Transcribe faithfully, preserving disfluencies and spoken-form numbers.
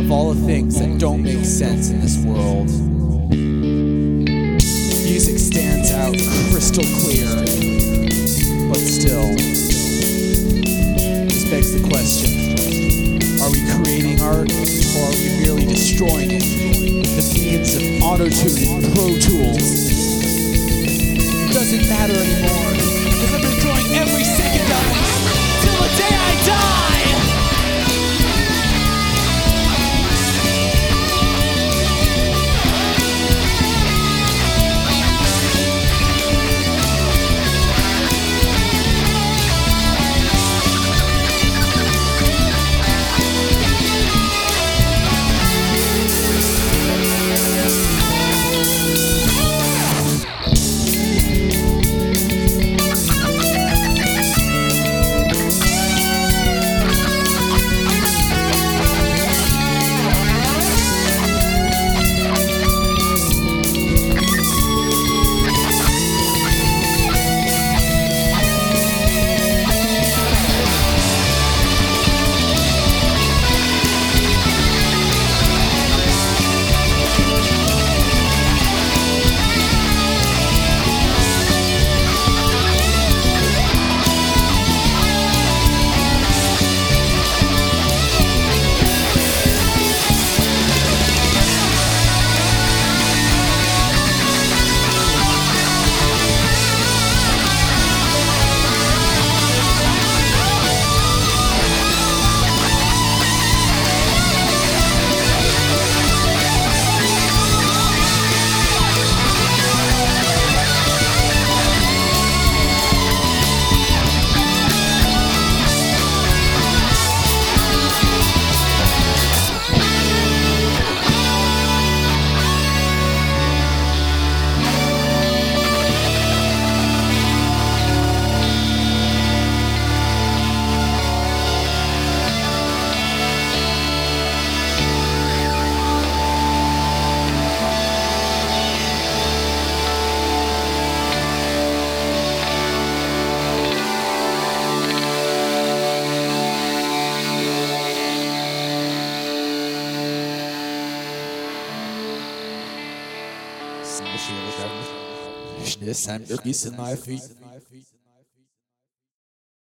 of all the things that don't make sense in this world, music stands out crystal clear, but still, this begs the question, are we creating art, or are we merely destroying it with the means of auto-tune and Pro Tools? It doesn't matter anymore, because I'm enjoying every second of it, till the day I die! Schnell, Sam, wirklich sind